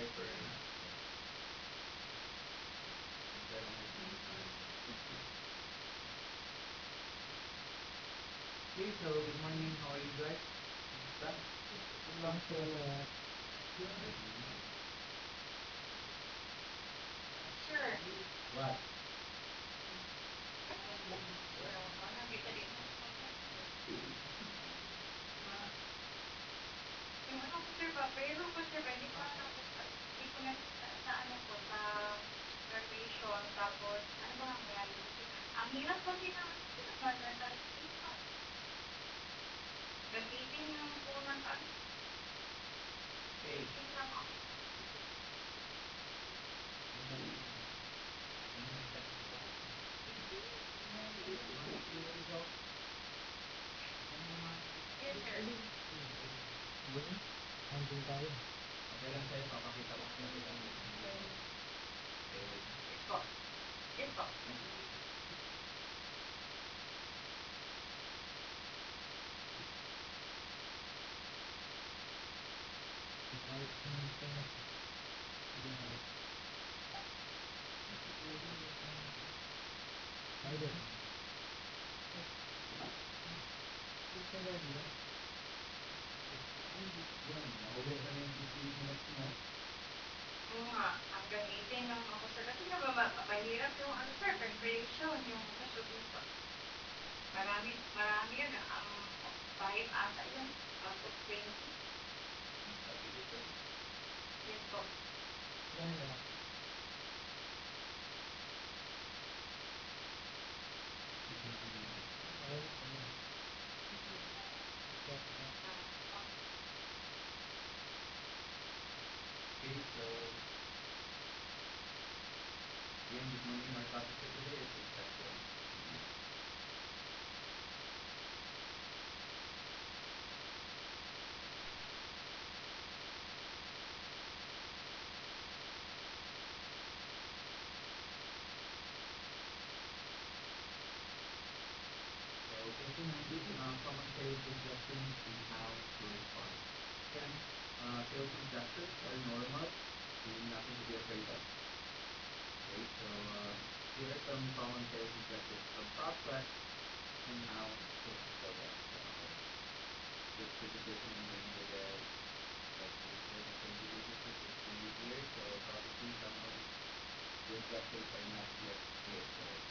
Okay, so good morning. How are you guys? Sure. What? Ano kita din? Yung ano ko sir ba, pero ko sir ba, hindi ko nakita sa ano ko, sa graduation, tapos, ano ba ang nangyari ko sir? Ang hirap kasi na, gamitin yung unang ano, Okay. lang ako. Yes sir. Okay lang sa'yo, papakita ko sa kita. Yes po. Yes po. Mahuli ka na yung 15 minutes mo. Oo nga, ang gamitin ng ako sir. Kasi nga ba, mahirap yung ano sir, preparation, yung gusto dito. Marami yun. Ang 5 ata yun. Out of 20. Sabi dito. Yes po. Okay, so again, good morning. Our topic for today is rejection. So question 19, common sales rejections and how to respond. Again, sales rejections are normal and nothing to be afraid of. Okay, so here are some common sales rejections from prospects and how to handle them. So just repetition and maybe the like we're not going to do this for 15 years, so probably some of the rejections are not yet clear. So